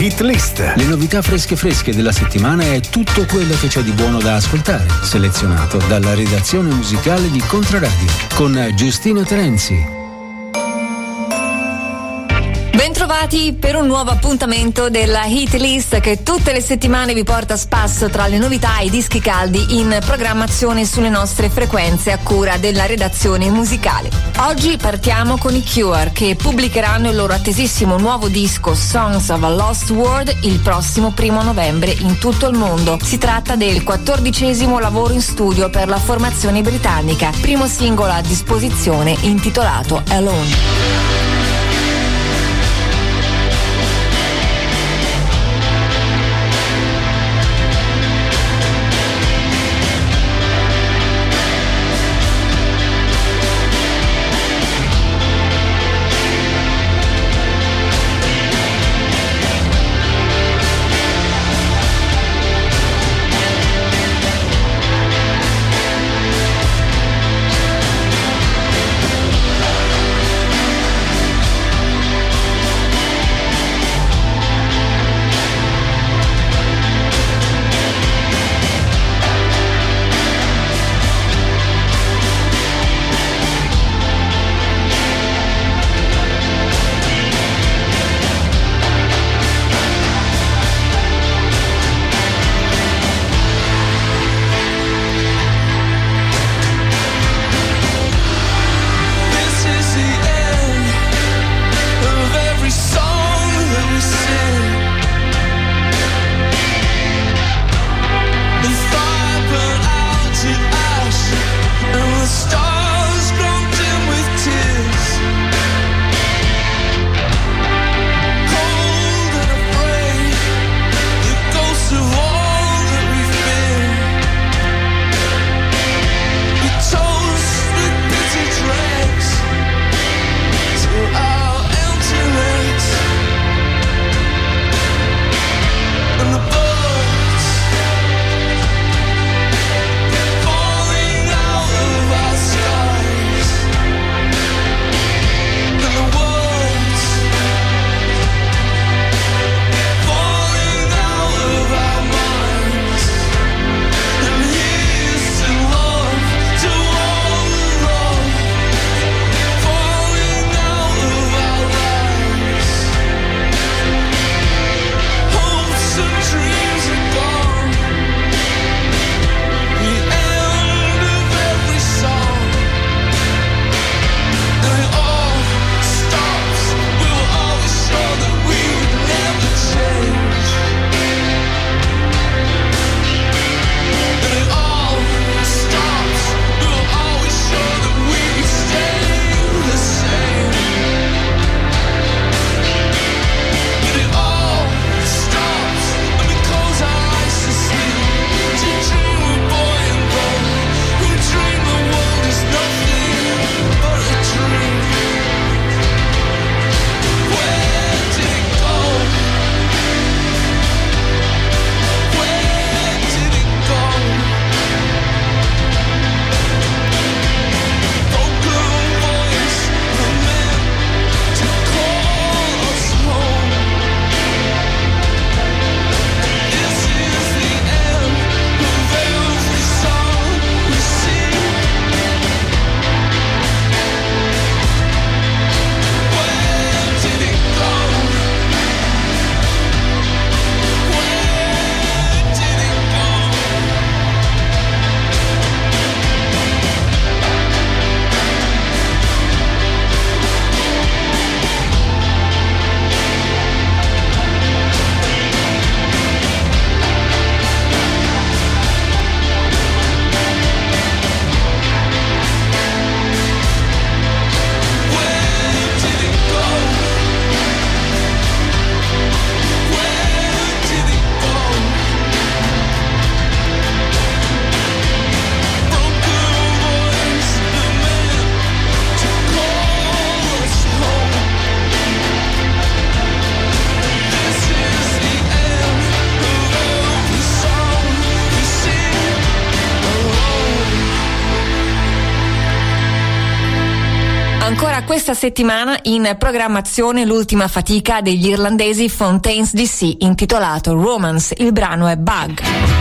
Hit List. Le novità fresche della settimana e tutto quello che c'è di buono da ascoltare, selezionato dalla redazione musicale di Controradio, con Giustino Terenzi. Bentrovati per un nuovo appuntamento della Hit List che tutte le settimane vi porta a spasso tra le novità e i dischi caldi in programmazione sulle nostre frequenze a cura della redazione musicale. Oggi partiamo con i Cure, che pubblicheranno il loro attesissimo nuovo disco Songs of a Lost World il prossimo 1 novembre in tutto il mondo. Si tratta del 14° lavoro in studio per la formazione britannica, primo singolo a disposizione intitolato Alone. Ancora questa settimana in programmazione l'ultima fatica degli irlandesi Fontaines DC, intitolato Romance. Il brano è Bug.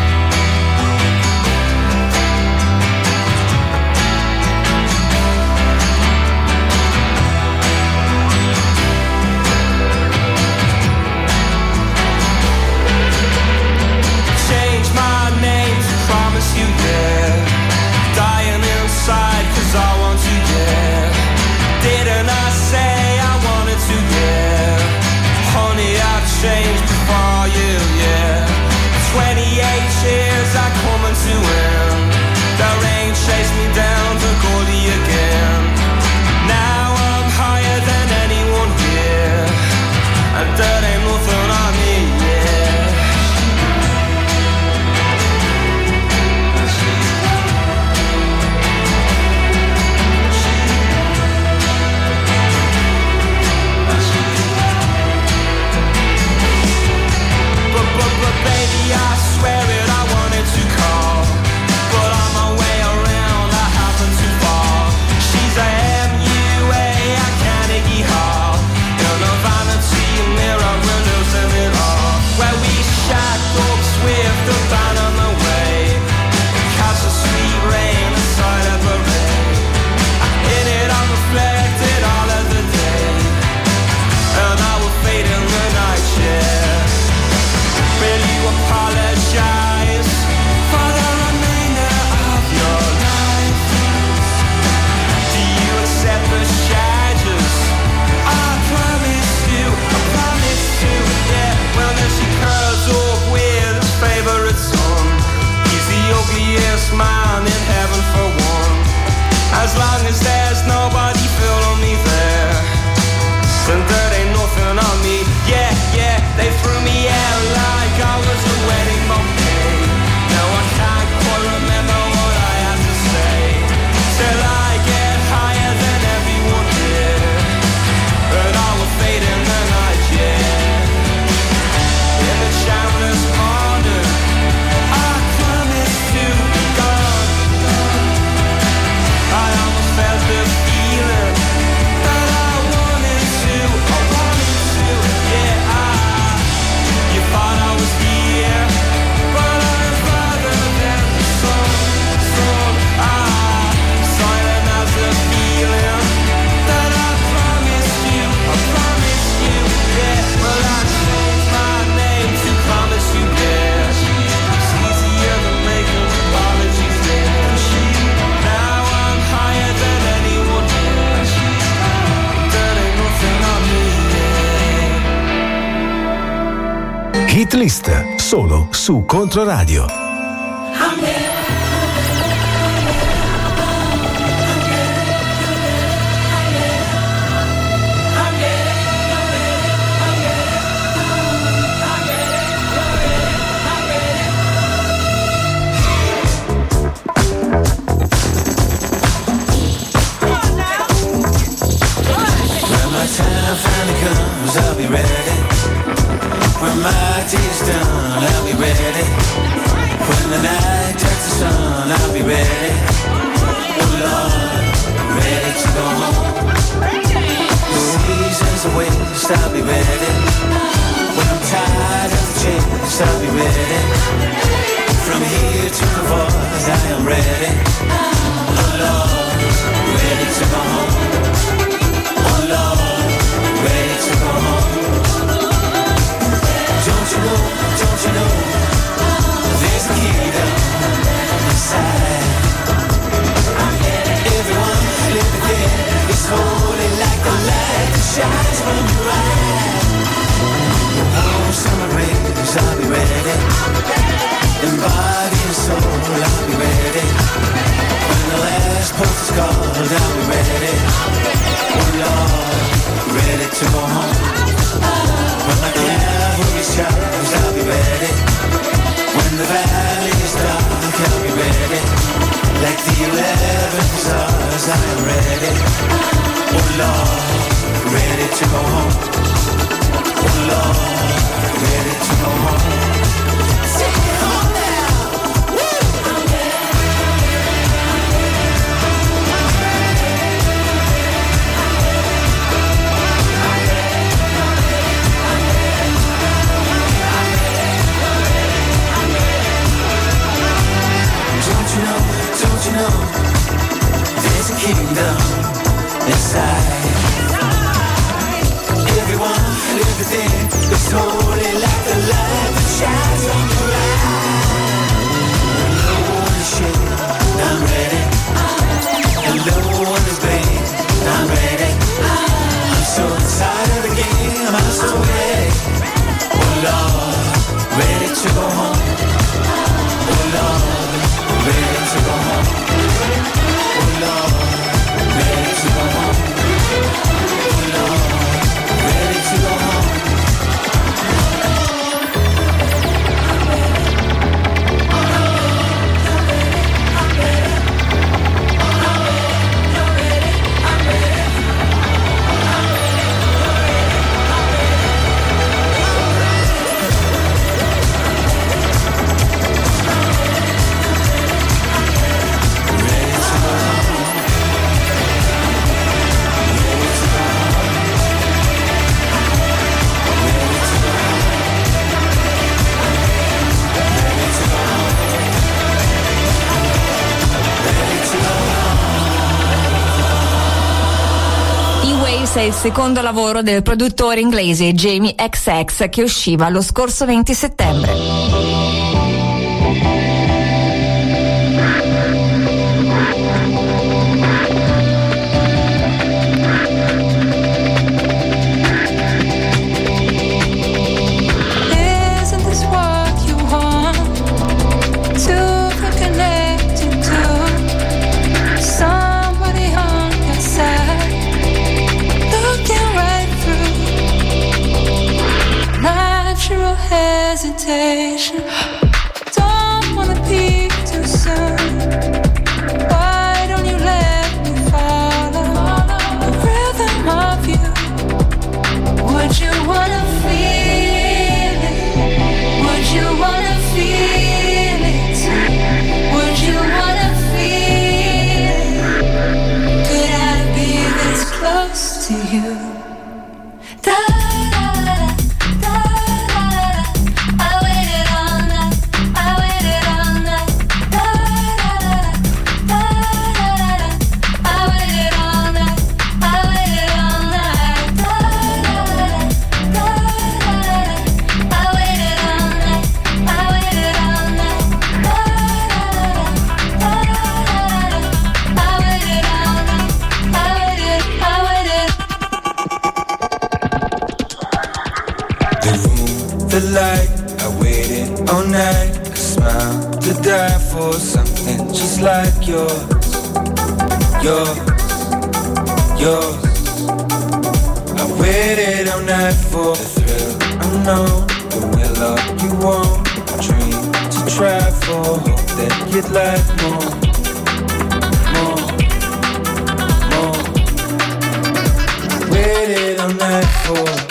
Changed before you, yeah. 28 years I come to end. The rain chased me down to Goldie again. Now I'm higher than anyone here, and that ain't nothing on me, yeah. But baby, I swear it, I wanted to call, but on my way around I happened to fall. She's a MUA, I Carnegie Hall, in a vanity mirror, we're losing it all. Where we shacked up swift and down on the way, catch the sweet rain inside of a ray. I hit it, I reflected all of the day, and I will fade in the night, yeah. Will you apologize for the remainder of your life? Do you accept the charges? I promise you, yeah. Well then she curls up with his favorite son. He's the ugliest man in heaven for one. As long as there's nobody feeling me there, then there ain't nothing on me. Yeah, yeah, they threw me out like I was a wedding bouquet. Now I can't quite remember what I had to say, till I get higher than everyone here, and I will fade in the night, yeah. In the shameless morning, I promise to be gone. I almost felt the feeling that I wanted to, yeah. You thought I was here, but I'm farther than the sun. Silent as the feeling that I promised you, yeah. Well, I changed my name to promise you, yeah. It's easier than making apologies, yeah. Now I'm higher than anyone here, there ain't nothing on me, yeah. Hit List, solo su Controradio. When my time finally comes, I'll be ready. When my day's done, I'll be ready. When the night turns to sun, I'll be ready. Oh Lord, ready to go home. The seasons are waste, I'll be ready. When I'm tired of the chase, I'll be ready. From here to the voice, I am ready. Oh Lord, ready to go home. Oh Lord, ready to go home. Don't you know, there's a kingdom inside. Everyone living there is holy like the light that shines from your eye. The warm summer rays, I'll be ready. In body and soul, I'll be ready. When the last post is called, I'll be ready. Oh Lord, It's holy like the light that shines on your eye. Hello, on the shade, I'm ready. Hello, on the bed, I'm ready. I'm so tired of the game, I'm so ready. Oh Lord, ready to go home. Oh Lord, ready to go home. Oh Lord, ready to go home. Oh Lord, ready to go home. È il secondo lavoro del produttore inglese Jamie XX che usciva lo scorso 20 settembre. Hesitation. Don't wanna peak too soon. Why don't you let me follow the rhythm of you? Would you wanna feel it? Would you wanna feel it? Would you wanna feel it? Could I be this close to you? The light, I waited all night. A smile to die for, something just like yours. Yours, yours. I waited all night for the thrill unknown. The will of you won't. A dream to try for, hope that you'd like more. More, more. Waited all night for.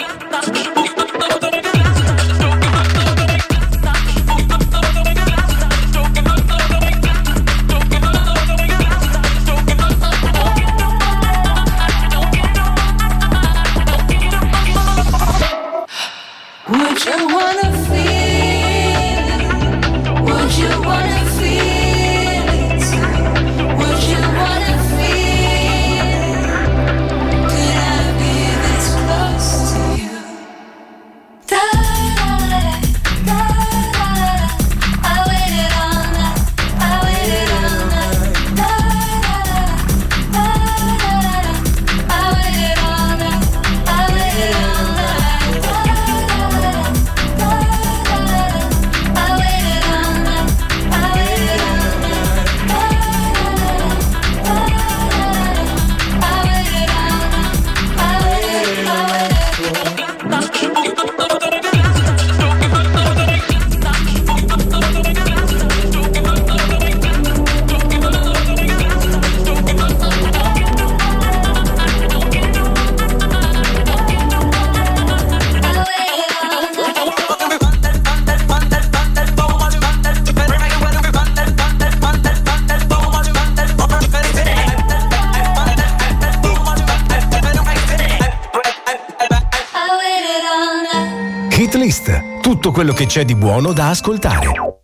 Hitlist, tutto quello che c'è di buono da ascoltare.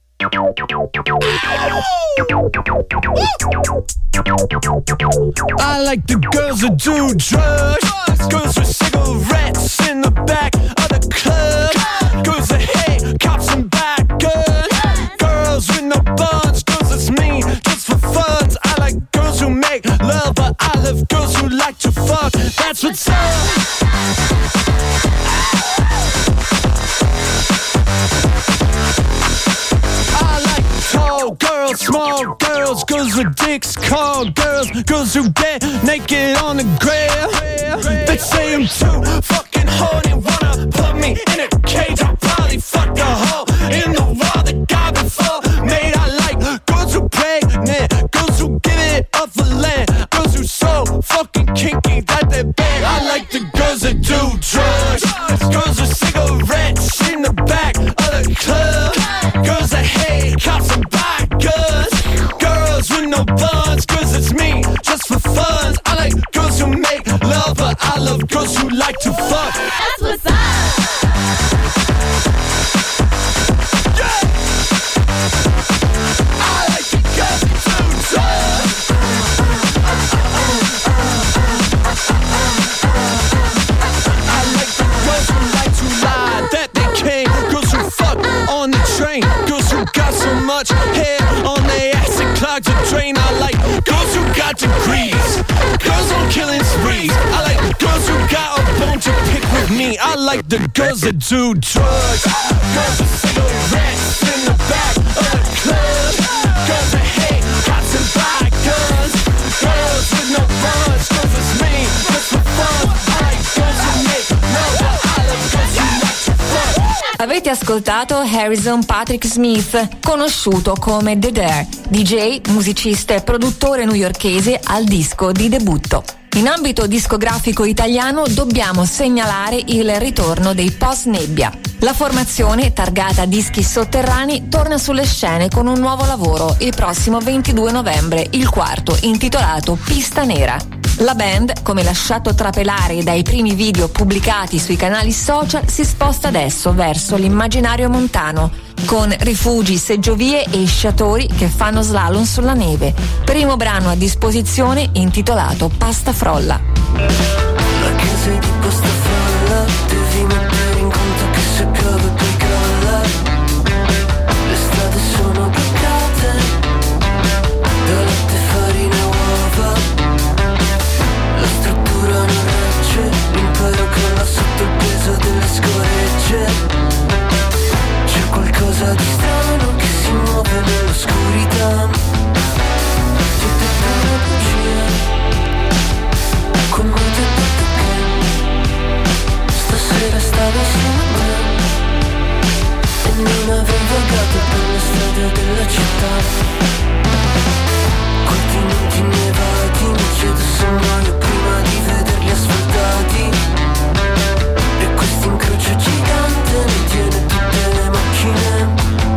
I like the girls who do drugs, girls with cigarettes in the back of the club. with dicks, call girls, girls who get naked on the grill. They say I'm too fucking horny, wanna put me in a cage. I'll probably fuck the hole in the wall that got before. Made I like girls who pregnant, girls who give it up for land, girls who so fucking kinky that they beg. I like the girls that do drugs, girls with cigarettes in the back of the club, girls that hate cops and buy guns, girls with no buns, cause it's me, just for fun. I like girls who make love, but I love girls who like to fuck. That's what's up. Yeah. I like the girls who do drugs. I like the girls who like to lie that they came, girls who fuck on the train, girls who got so much hair on their ass it clogs a drain. I like girls who got degrees, girls on killing sprees. I like girls who got a bone to pick with me. I like the girls that do drugs, girls with cigarettes in the back of the club, girls that hate cops and buy guns, girls with no buns, girls it's me, just for fun. I like girls who make love, but I love girls who like to fuck. Avete ascoltato Harrison Patrick Smith, conosciuto come The Dare, DJ, musicista e produttore newyorkese al disco di debutto. In ambito discografico italiano dobbiamo segnalare il ritorno dei Post Nebbia. La formazione, targata Dischi Sotterranei, torna sulle scene con un nuovo lavoro il prossimo 22 novembre, il quarto, intitolato Pista Nera. La band, come lasciato trapelare dai primi video pubblicati sui canali social, si sposta adesso verso l'immaginario montano, con rifugi, seggiovie e sciatori che fanno slalom sulla neve. Primo brano a disposizione intitolato Pasta Frolla. La chiesa è di pasta frolla, devi mettere in conto che se piove poi crolla. Le strade sono bloccate da latte, farina e uova. La struttura non regge, l'impero crolla sotto il peso delle scoregge. C'è qualcosa di strano che si muove nell'oscurità. Ti ho detto una bugia, come ti ho detto che stasera stavo insieme a te e non avevo vagato per le strade della città. Continenti nevati, mi chiedo se muoio prima di vederli asfaltati. E questo incrocio gigante mi tiene tutte le macchine.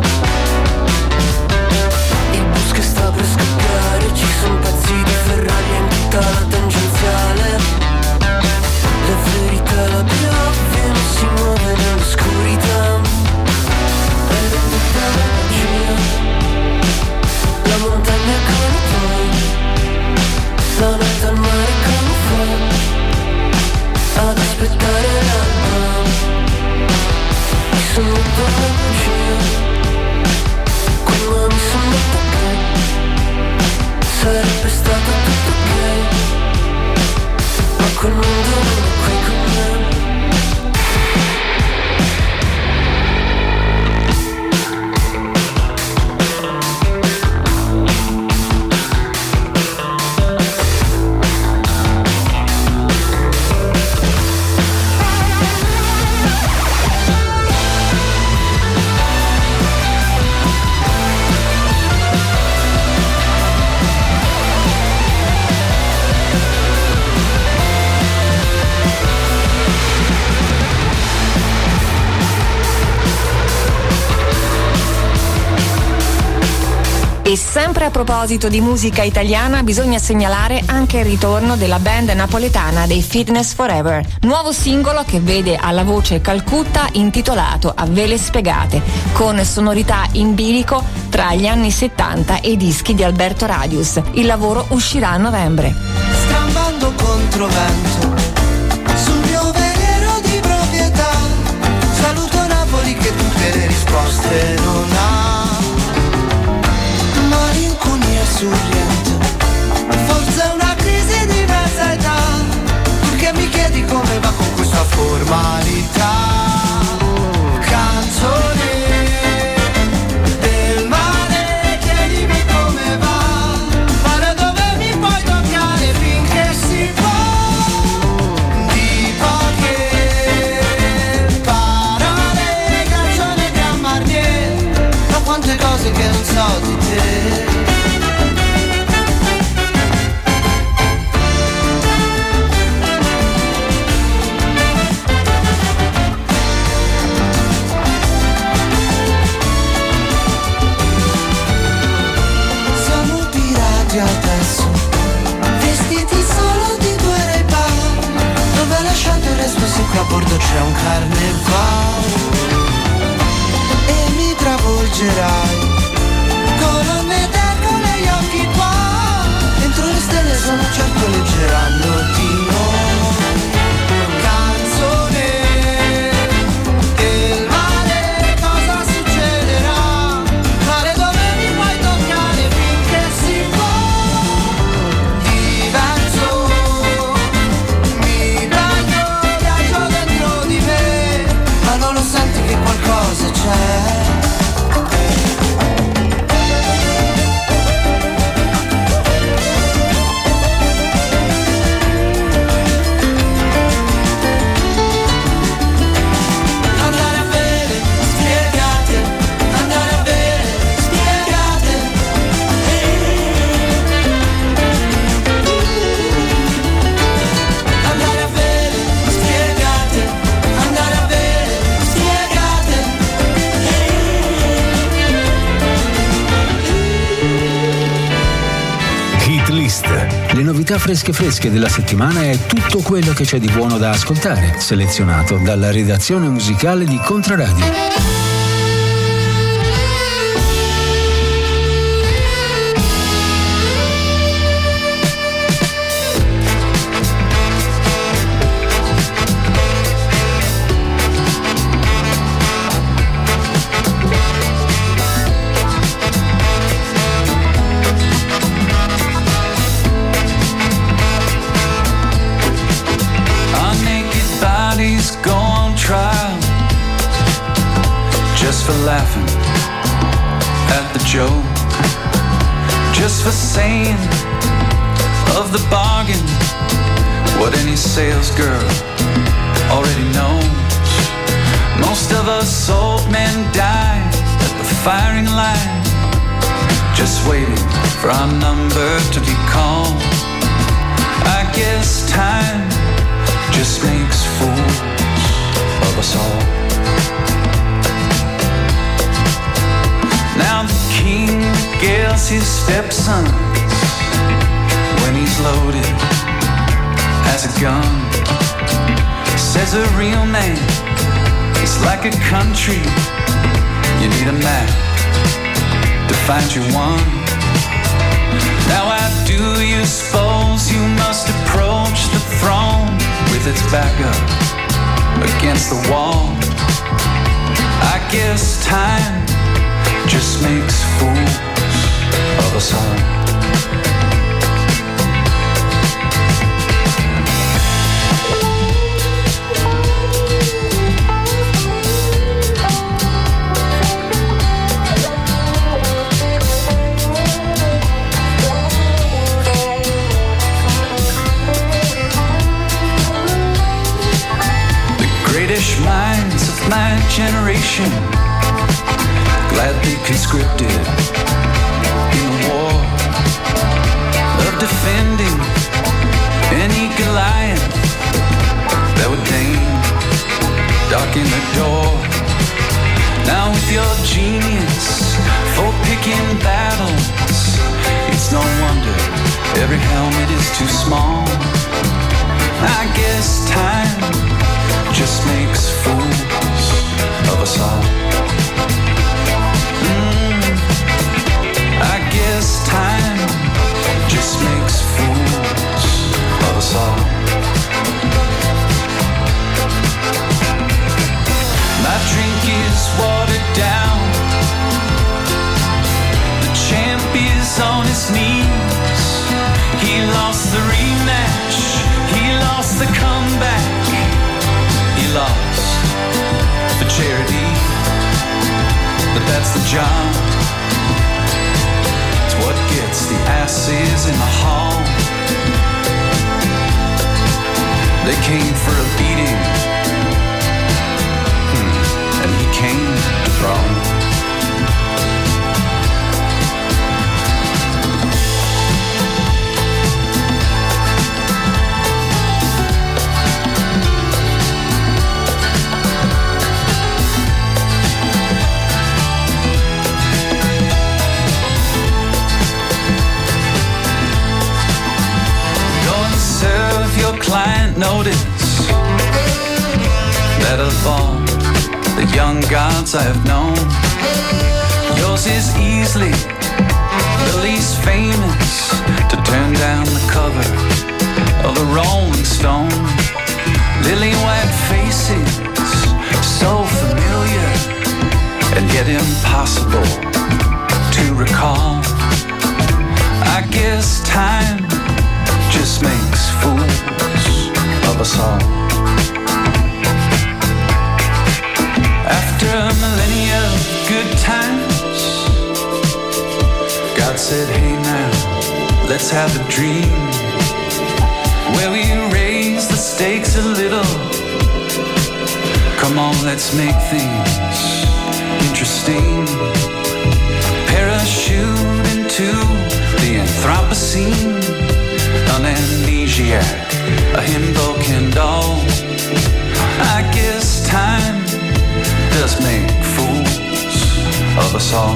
Il bus che sta per scoppiare, ci sono pezzi di Ferrari in tutta la tangenziale. La verità la più ovvia non si muove nell'oscurità. È tutta la magia, la montagna come poi, la notte al mare come fai, ad aspettare l'alba. Mi sono detto una bugia, quando mi sono detto che sarebbe stato tutto ok, ma quel mondo non è qui con me. E sempre a proposito di musica italiana, bisogna segnalare anche il ritorno della band napoletana dei Fitness Forever. Nuovo singolo che vede alla voce Calcutta intitolato A Vele Spiegate, con sonorità in bilico tra gli anni 70 e i dischi di Alberto Radius. Il lavoro uscirà a novembre. Strambando contro vento sul mio velero di proprietà, saluto Napoli che tutte le risposte non ha. Malinconia sorriente, forse è una crisi di mezza età, tu che mi chiedi come va con questa formalità. Canzone del mare, chiedimi come va, so di te. Adesso vestiti solo di due Ray-Ban, dove lasciate il resto se qui a bordo c'è un carnevale. E mi travolgerai, colonne d'Ercole e gli occhi qua, dentro le stelle sono certo leggeranno di noi. Canzone del mare, cosa succederà? Mare dove mi puoi toccare finché si può. Senti che qualcosa c'è. Andare a bere, spiegate. Andare a bere, spiegate. Andare a bere, spiegate. Andare a bere. Hit List. Le novità fresche della settimana e tutto quello che c'è di buono da ascoltare, selezionato dalla redazione musicale di Controradio. Go on trial just for laughing at the joke, just for saying of the bargain what any sales girl already knows. Most of us old men die at the firing line, just waiting for our number to be called. I guess time just makes fools of us all. Now the king regales his stepsons when he's loaded as a gun. Says a real man is like a country, you need a map to find your one. Now I do you suppose you must approach the throne with its back up against the wall. I guess time just makes fools of us all. Minds of my generation gladly conscripted in the war of defending any Goliath that would deign darken the door. Now with your genius for picking battles, it's no wonder every helmet is too small. I guess time just makes fools of us all. I guess time just makes fools of us all. My drink is watered down, the champ is on his knees. He lost the rematch, he lost the comeback, he lost for charity, but that's the job. It's what gets the asses in the hall. They came for a beating, and he came to brawl. notice that of all the young gods I have known, yours is easily the least famous to turn down the cover of a Rolling Stone. Lily white faces, so familiar and yet impossible to recall. I guess time just makes fools of us all. After a millennia of good times, God said, hey now, let's have a dream where we raise the stakes a little. Come on, let's make things interesting. Parachute into the Anthropocene, an amnesiac, a himbo can doll. I guess time does make fools of us all.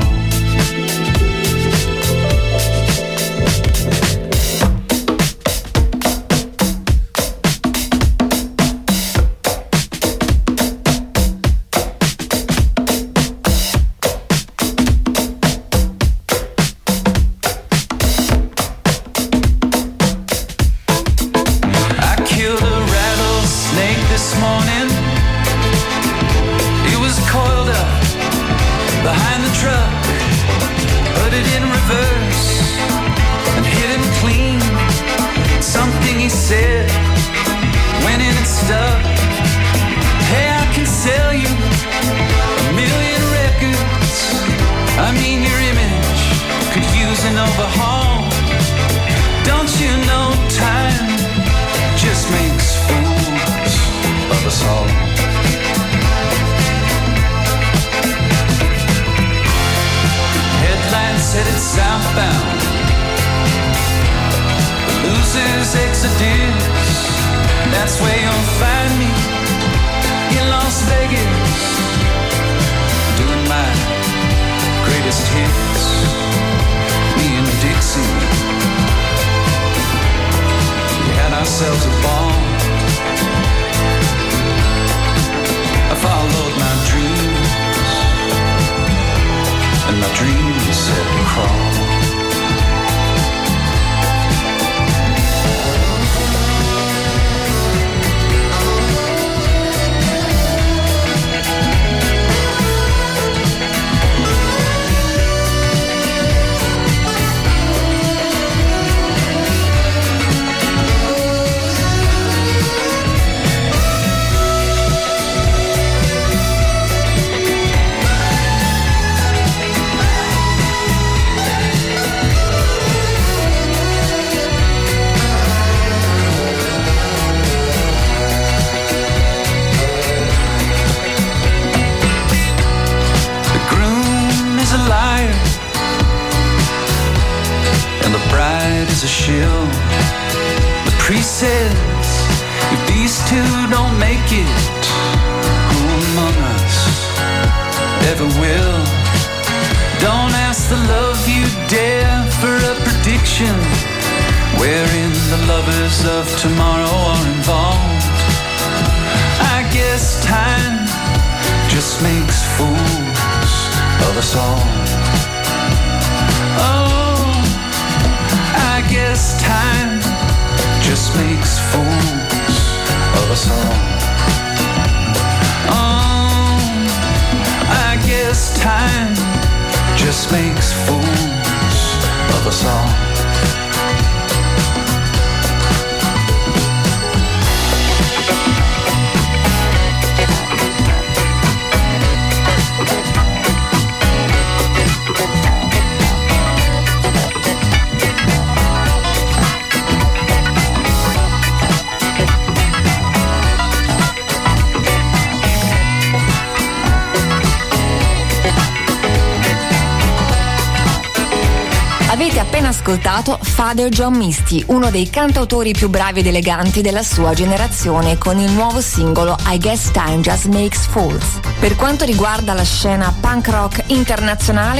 Ascoltato Father John Misty, uno dei cantautori più bravi ed eleganti della sua generazione, con il nuovo singolo I Guess Time Just Makes Fools. Per quanto riguarda la scena punk rock internazionale,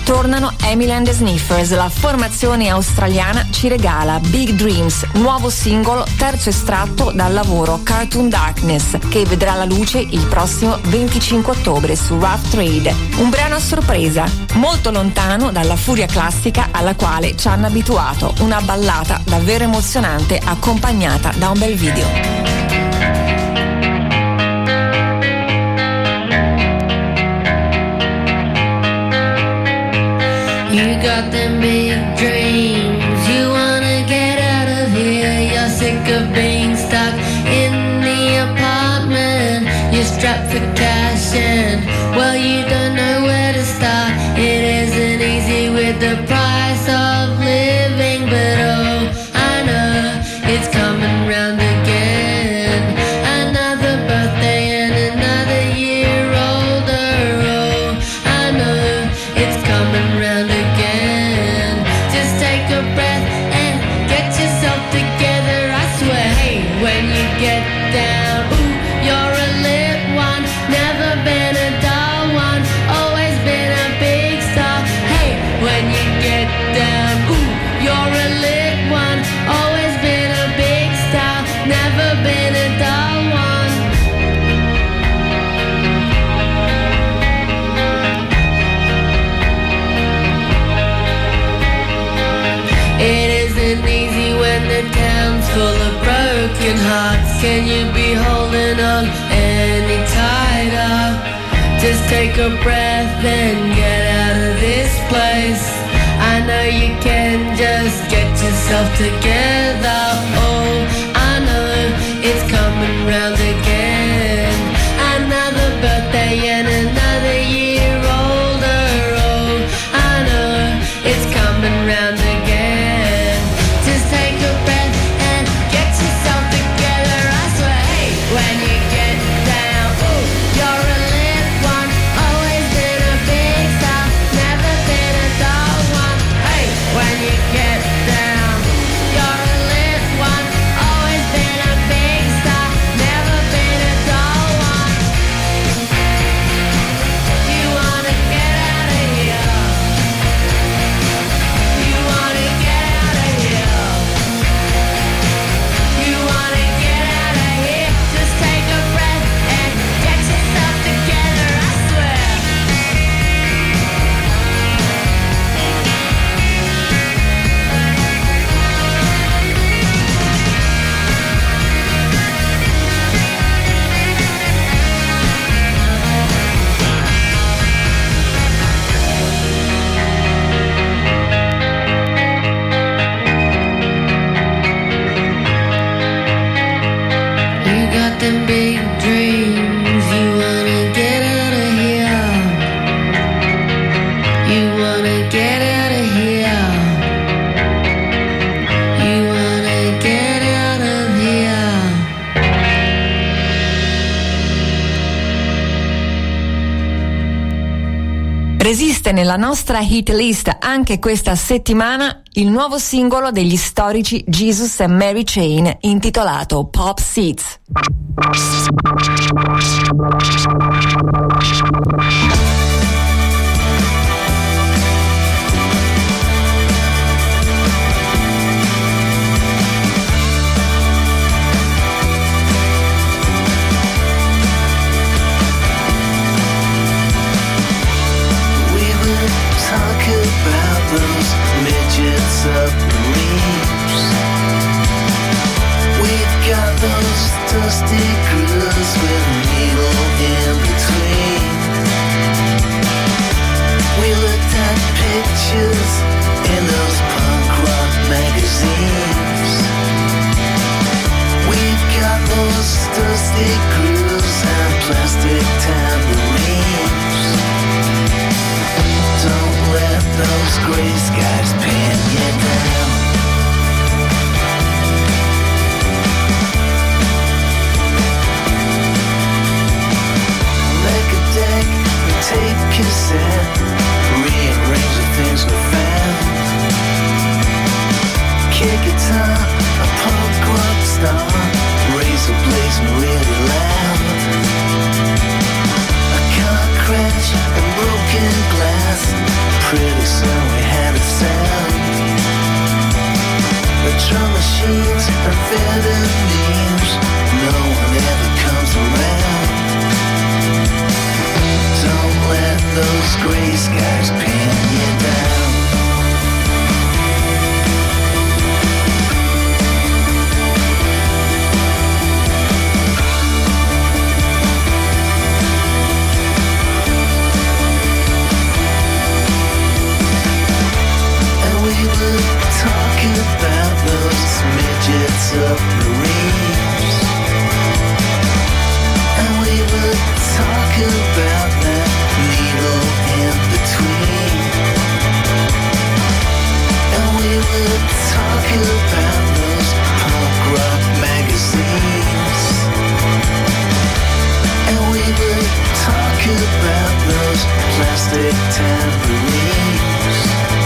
Tornano Emily and the Sniffers, la formazione australiana ci regala Big Dreams, nuovo singolo, terzo estratto dal lavoro Cartoon Darkness, che vedrà la luce il prossimo 25 ottobre su Rough Trade. Un brano a sorpresa, molto lontano dalla furia classica alla quale ci hanno abituato, una ballata davvero emozionante accompagnata da un bel video. You got them big dreams, you wanna get out of here. You're sick of being stuck in the apartment. You're strapped for cash and, well, you don't know where to start. It isn't easy with the price of living, but oh, I know it's coming round again. Another birthday and another year older. Oh, I know it's coming round again. Just take a breath and get yourself together. I swear, hey, when you get down, ooh, you're a lit one. Never been a dull one, always been a big star. Hey, when you get down, ooh, you're a lit one. Always been a big star, never been a dull one. It isn't easy when the town's full of broken hearts. Can you be holding on any tighter? Just take a breath and get out of this place. I know you can, just get yourself together. Oh, I know it's coming round again. Another birthday and another year older. Oh, I know it's coming round again. Just take a breath and get yourself together. I swear, hey, when you get down, ooh, you're a lit one. Always been a big star, never been a dull one. Hey, when you get down, you're a lit one. Always been a big star, never been a dull one. You wanna get out of here. You wanna get out of here. You wanna get out of here. Just take a breath and get yourself together, I swear. You got them big dreams, you wanna get out of here. You wanna get out of here. You wanna get out of here. Resiste nella nostra hit list anche questa settimana il nuovo singolo degli storici Jesus and Mary Chain intitolato Pop Seeds. We would talk about those midget submarines. We've got those dusty grooves with a needle in between. We looked at pictures in those punk rock magazines. We've got those dusty grooves and plastic tambourines. Don't let those gray skies pin you down. Make a deck, tape cassette, rearrange the things we found. Kick guitar, a punk rock star, razor blazing really loud. A car crash and broken glass, Pretty soon we had a sound. The drum machines and violins, no one ever comes around. Don't let those gray skies pin you down. Talking about those midgets up the reefs, and we were talking about that needle in between, and we were talking about those punk rock magazines, and we were talking about those plastic tambourines.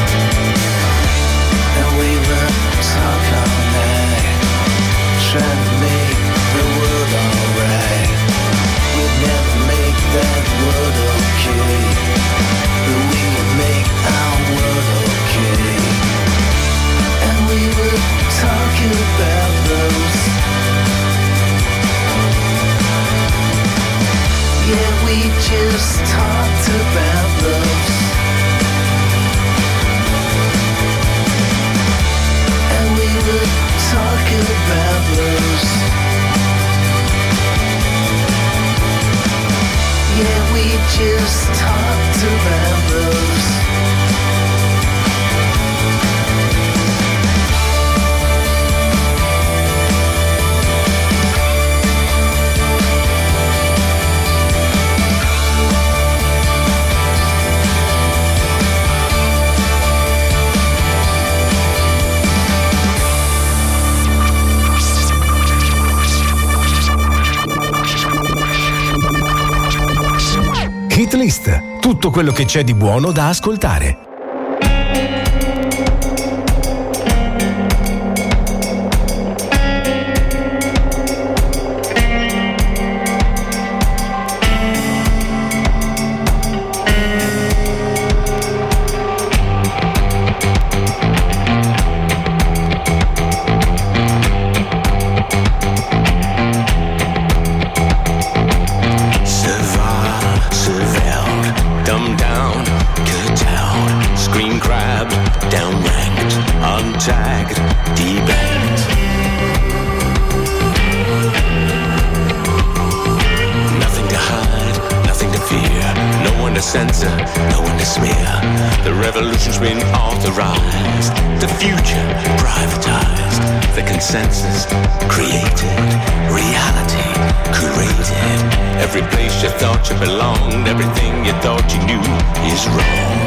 We were talking all night, trying to make the world alright. We'd never make that world okay, but we would make our world okay. And we were talking about those. Yeah, we just talked about those. Talking about blues. Yeah, we just talked about blues. Hit List, tutto quello che c'è di buono da ascoltare. Censor, no one to smear. The revolution's been authorized, the future privatized, the consensus created, reality curated. Every place you thought you belonged, everything you thought you knew is wrong.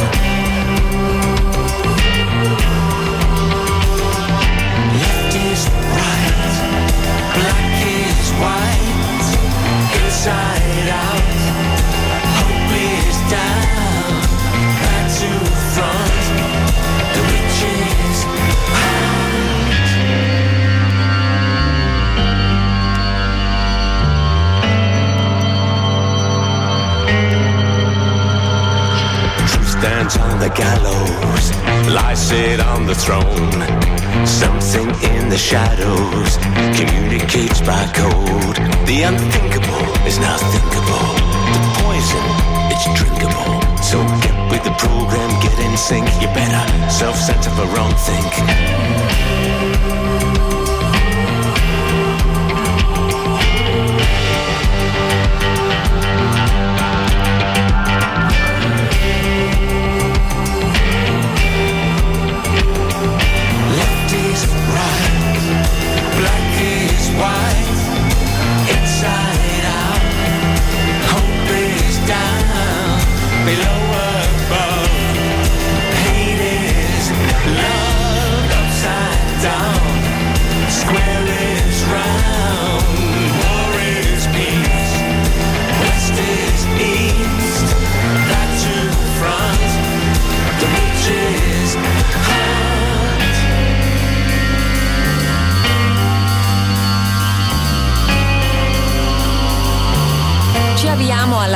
Left is right, black is white, inside out. Down, back to front, the witches Truth stands on the gallows, lies sit on the throne. Something in the shadows communicates by code. The unthinkable is now thinkable. The poison, it's drinkable. So get with the program, get in sync. You better self-censor for wrong think. Left is right, black is white, inside out. Hope is down, below above. Hate is love, upside down.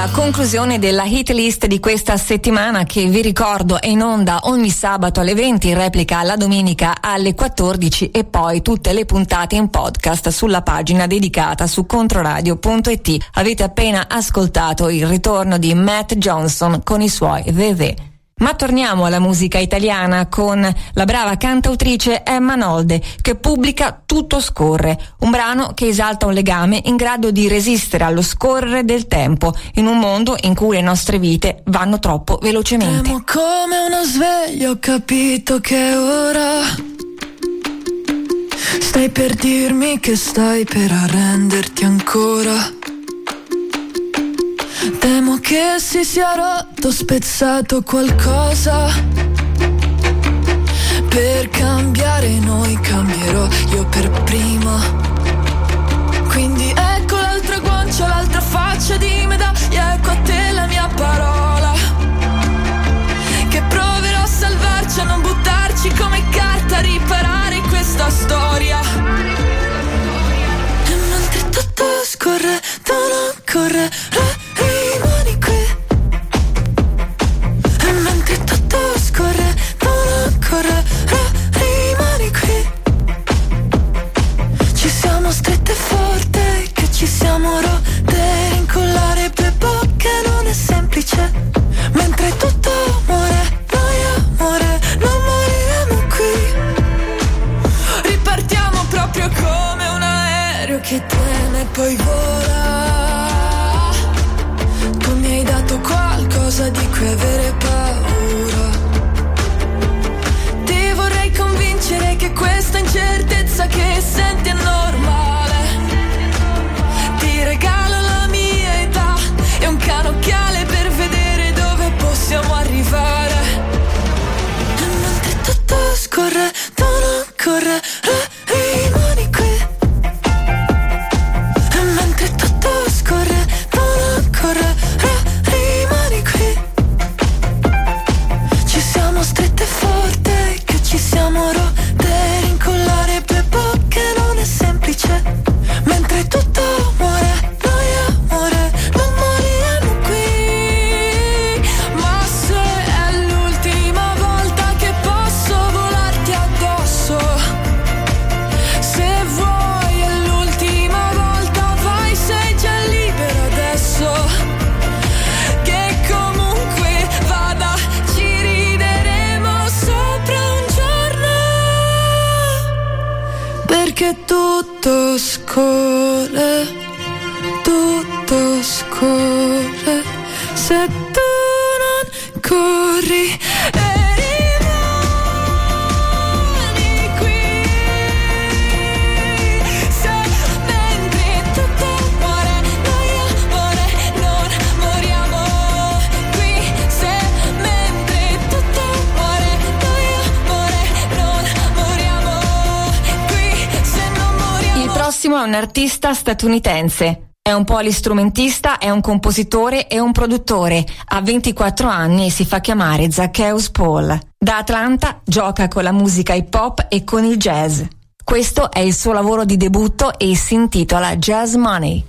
alla conclusione della hit list di questa settimana, che vi ricordo è in onda ogni sabato alle 20, in replica la domenica alle 14 e poi tutte le puntate in podcast sulla pagina dedicata su controradio.it. Avete appena ascoltato il ritorno di Matt Johnson con i suoi VV. Ma torniamo alla musica italiana con la brava cantautrice Emma Nolde, che pubblica Tutto scorre, un brano che esalta un legame in grado di resistere allo scorrere del tempo in un mondo in cui le nostre vite vanno troppo velocemente. Temo come uno sveglio, ho capito che ora stai per dirmi che stai per arrenderti ancora. Temo che si sia rotto, spezzato qualcosa. Per cambiare noi cambierò io per prima. Quindi ecco l'altra guancia, l'altra faccia di medaglia. Ecco a te la mia parola, che proverò a salvarci, a non buttarci come carta, a riparare questa storia. E mentre tutto scorre, tu non correre. Rimani qui. E mentre tutto scorre, tu non correre. Rimani qui. Ci siamo strette forte, che ci siamo rotte. Rincollare per bocche non è semplice. Mentre tutto muore, noi amore, non moriremo qui. Ripartiamo proprio come un aereo che tiene e poi vola. Mi hai dato qualcosa di cui avere paura. Ti vorrei convincere che questa incertezza che senti è normale. Ti regalo la mia età e un canocchiale per vedere dove possiamo arrivare. E mentre tutto scorre, tu non correre. Rimani qui. E mentre tutto scorre, tu non correre. Strette forte, che ci siamo rotte. Rincollare per bocche non è semplice. Mentre tutto muore, noi amore, non moriremo qui. Ma se è l'ultima volta che posso volarti addosso, se vuoi è l'ultima volta, vai, sei già libera adesso. Perché tutto scorre, tutto scorre, se tu non corri. È un artista statunitense, è un polistrumentista, è un compositore e un produttore. Ha 24 anni e si fa chiamare Zacchaeus Paul. Da Atlanta gioca con la musica hip hop e con il jazz. Questo è il suo lavoro di debutto e si intitola Jazz Money.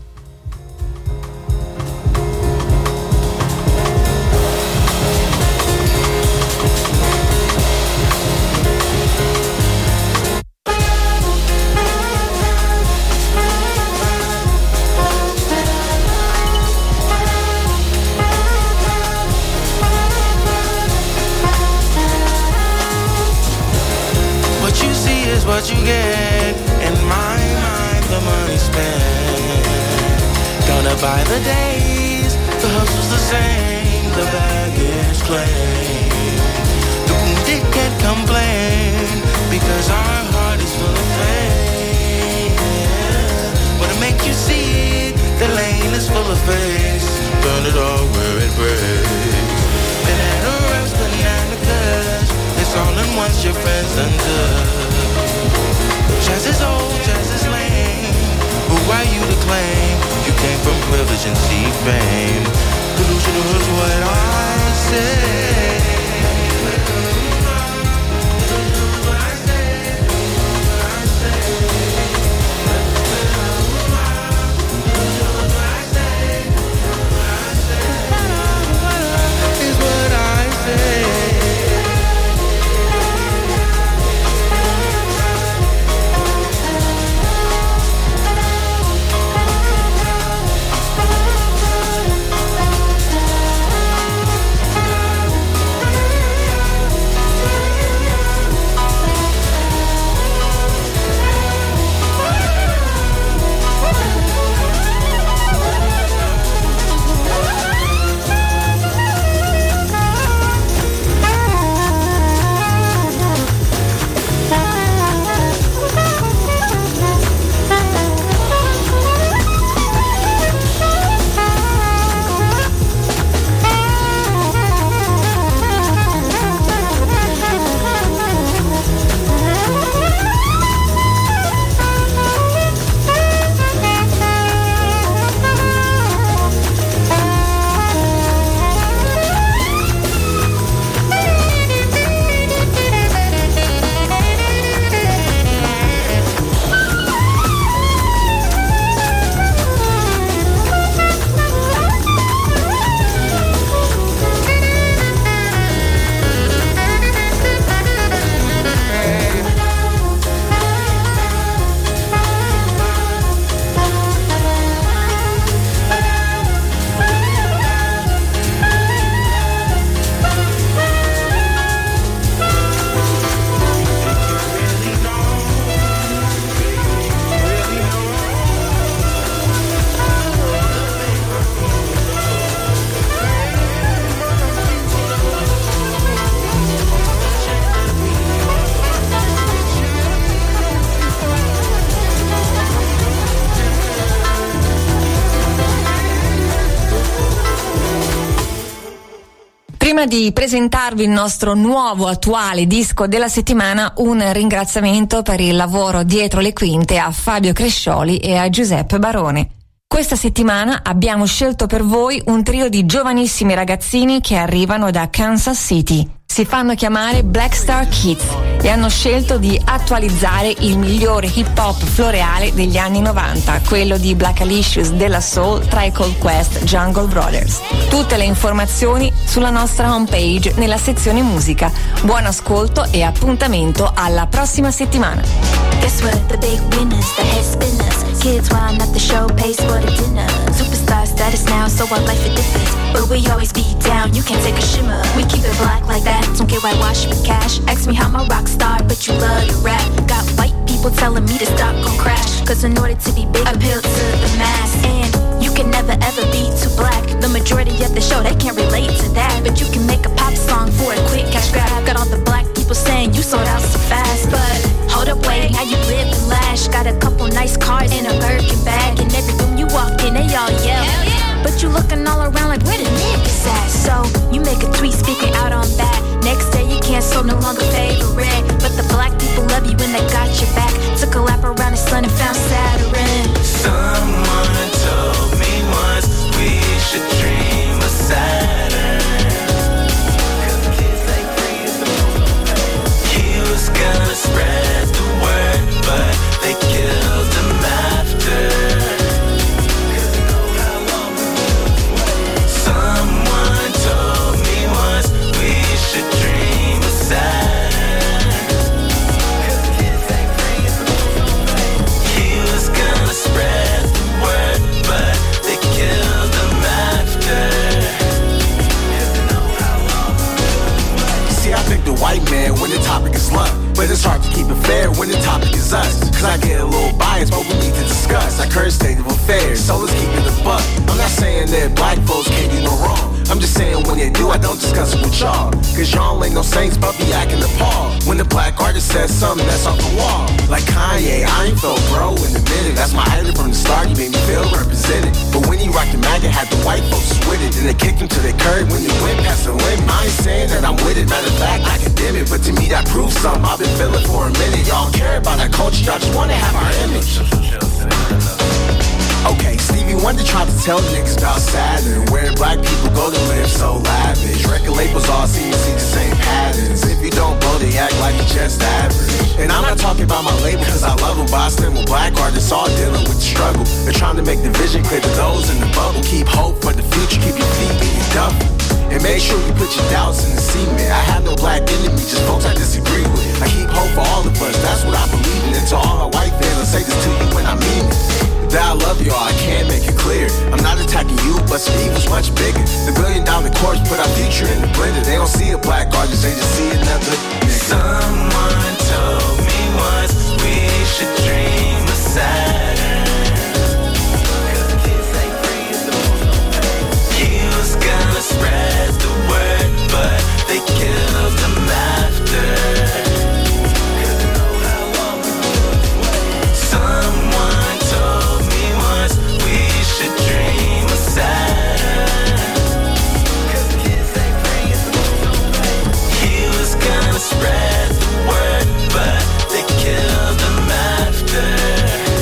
What you get, in my mind the money spent. Gonna buy the days, the hustle's the same, the baggage claim. The wounded can't complain, because our heart is full of pain. Wanna make you see, the lane is full of face. Burn it all where it breaks. Banana wraps, banana cuts, it's all in once, your friends undone. Jazz is old, jazz is lame. Who are you to claim? You came from privilege and seek fame. Delusional is what I say. Prima di presentarvi il nostro nuovo attuale disco della settimana, un ringraziamento per il lavoro dietro le quinte a Fabio Crescioli e a Giuseppe Barone. Questa settimana abbiamo scelto per voi un trio di giovanissimi ragazzini che arrivano da Kansas City. Si fanno chiamare Black Star Kids e hanno scelto di attualizzare il migliore hip hop floreale degli anni 90, quello di Blackalicious, Della Soul, Tribe Called Quest, Jungle Brothers. Tutte le informazioni sulla nostra homepage nella sezione musica. Buon ascolto e appuntamento alla prossima settimana. Guess what? The big winners, the head spinners. Kids wind up the show, pays for the dinner. Superstar status now, so our life it differs. But we always be down, you can't take a shimmer. We keep it black like that, don't get whitewashed with cash. Ask me how I'm a rock star, but you love to rap. Got white people telling me to stop, gon' crash. Cause in order to be big, appeal to the mass. And you can never ever be too black. The majority of the show, they can't relate to that. But you can make a pop song for a quick cash grab. Got all the black people saying you sold out so fast. But hold up, wait, how you live and lash. Got a couple nice cars in a Birkin bag. In every room you walk in, they all yell. Hell yeah. But you looking all around like, where the niggas at? So you make a tweet speaking out on that. Next day you cancel, no longer favorite. But the black people love you when they got your back. Took a lap around the sun and found Saturn. Someone told me once we should dream of Saturn. He was gonna spread the word, but they killed him after. Someone told me once we should dream of Saturn. He was gonna spread the word, but they killed him after. See, I pick the white man when the topic is love. But it's hard to keep it fair when the topic is us. Cause I get a little biased, but we need to discuss our current state of affairs. So let's keep it a buck. I'm not saying that black folks can't do no wrong. I'm just saying when they do, I don't discuss it with y'all. Cause y'all ain't no saints, but be acting appalled when the black artist says something that's off the wall. Like Kanye, I ain't felt bro in a minute. That's my idol from the start, he made me feel represented. But when he rocked the MAGA, had the white folks with it. Then they kicked him to the curb when he went past the limit. I ain't saying that I'm with it, matter of fact, I condemn it. But to me that proves something I've been feeling for a minute. Y'all care about our culture, y'all just wanna have our image. Okay, Stevie Wonder tried to tell niggas about Saturn, where black people go to live so lavish. Record labels all see the same patterns. If you don't blow, they act like you're just average. And I'm not talking about my label cause I love them, but I stand with black artists all dealing with the struggle. They're trying to make the vision clear to those in the bubble. Keep hope for the future, keep your feet in your duffel. And make sure you put your doubts in the cement. I have no black enemy, just folks I disagree with. I keep hope for all of us, that's what I believe in. And to all my white fans, I say this to you when I mean it. That I love y'all, I can't make it clear. I'm not attacking you, but some evil's much bigger. The $1 billion corpse put our future in the blender. They don't see a black artist, they just see another nigga. Someone told me once we should dream of Saturn. He was gonna spread the word, but they killed him after. Someone told me once we should dream of Saturn. He was gonna spread the word, but they killed him after.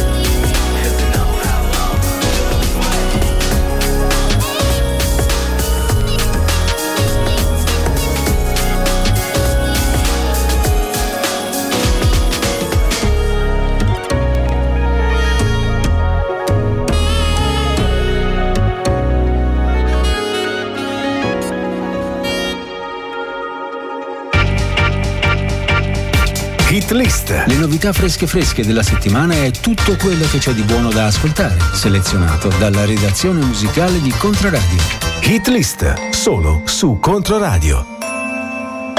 Hit List. Le novità fresche della settimana e tutto quello che c'è di buono da ascoltare, selezionato dalla redazione musicale di Controradio. Hit List, solo su Controradio.